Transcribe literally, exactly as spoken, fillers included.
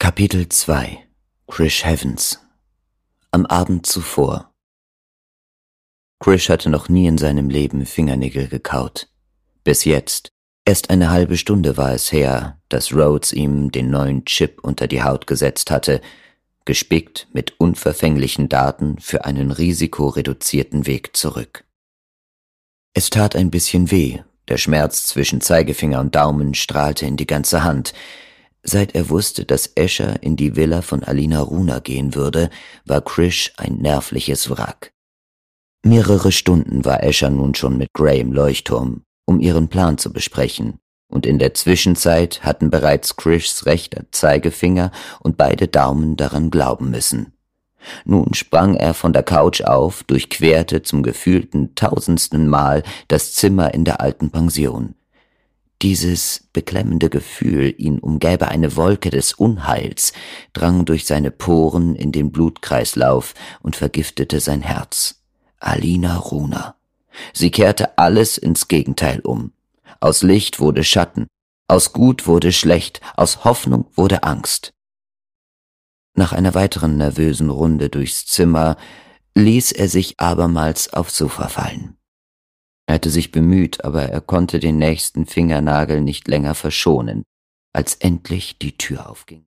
Kapitel zwei Krish Heavens. Am Abend zuvor. Krish hatte noch nie in seinem Leben Fingernägel gekaut. Bis jetzt. Erst eine halbe Stunde war es her, dass Rhodes ihm den neuen Chip unter die Haut gesetzt hatte, gespickt mit unverfänglichen Daten für einen risikoreduzierten Weg zurück. Es tat ein bisschen weh, der Schmerz zwischen Zeigefinger und Daumen strahlte in die ganze Hand. Seit er wusste, dass Escher in die Villa von Alina Runa gehen würde, war Krish ein nervliches Wrack. Mehrere Stunden war Escher nun schon mit Gray im Leuchtturm, um ihren Plan zu besprechen, und in der Zwischenzeit hatten bereits Krishs rechter Zeigefinger und beide Daumen daran glauben müssen. Nun sprang er von der Couch auf, durchquerte zum gefühlten tausendsten Mal das Zimmer in der alten Pension. Dieses beklemmende Gefühl, ihn umgäbe eine Wolke des Unheils, drang durch seine Poren in den Blutkreislauf und vergiftete sein Herz. Alina Runa. Sie kehrte alles ins Gegenteil um. Aus Licht wurde Schatten, aus Gut wurde schlecht, aus Hoffnung wurde Angst. Nach einer weiteren nervösen Runde durchs Zimmer ließ er sich abermals aufs Sofa fallen. Er hatte sich bemüht, aber er konnte den nächsten Fingernagel nicht länger verschonen, als endlich die Tür aufging.